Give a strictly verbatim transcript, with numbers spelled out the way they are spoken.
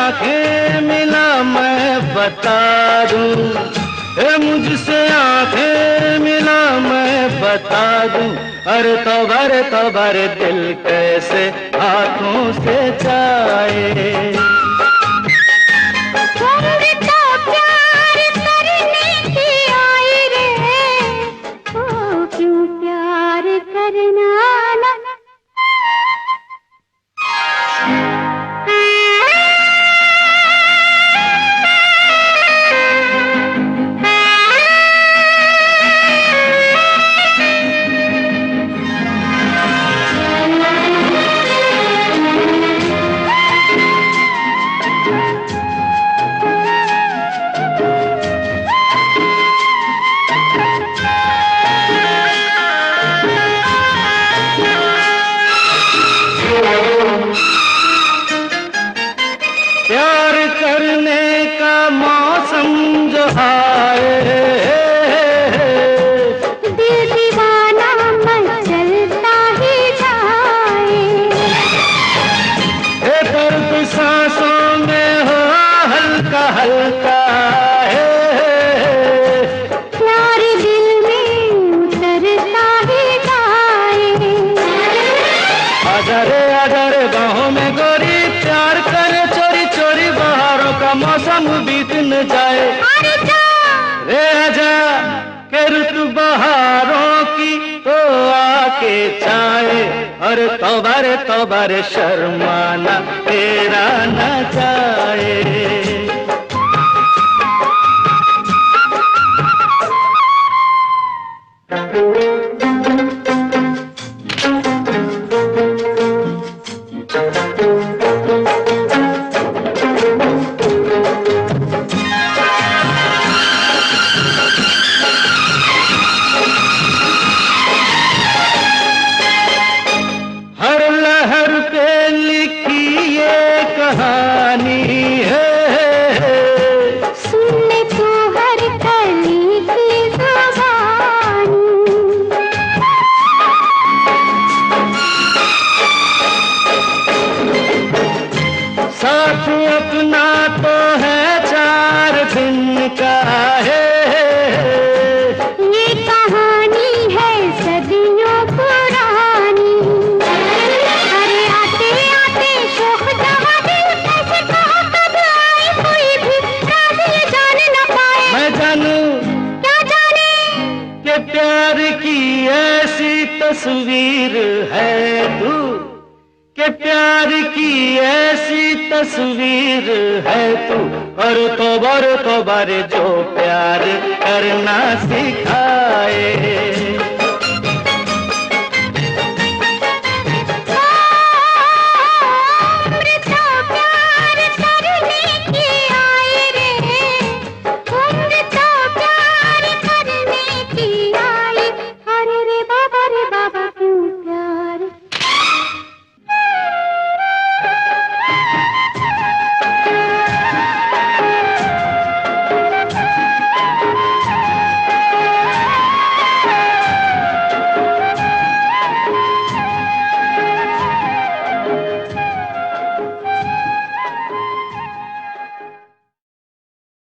आंखें मिला मैं बता दूं, ए मुझसे आंखें मिला मैं बता दूं, अरे तौबा रे तौबा रे दिल कैसे हाथों से जाए। प्यार करने का मौसम जो आए, दिल दीवाना मचलता ही जाए। हे दर्द सांसों में हो हल्का हल्का है, प्यार दिल में उतरता ही जाए। आजा रे आजा रे बाहों में गोरी, प्यार करे चोरी चोरी, बहारों का मौसम बीत न जाए। रे आजा के ऋतु बहारों की तो आके छाए, और तौबा रे तौबा रे शर्माना तेरा न जाए। हर लहर पे लिखी ये कहानी है, सुन ले तू हर कली की ज़ुबानी। साथ अपना तो है चार दिन का है, ये कहानी है सदियों पुरानी। अरे आते आते शोख जहाँ दिल कैसे कहाँ कब आए, कोई भी राज ये जान न पाए। मैं जानूं क्या जाने कि प्यार की ऐसी तस्वीर है तू, कि प्यार की ऐसी तस्वीर है तू, और तौबा रे तौबा रे जो प्यार करना सिखाए।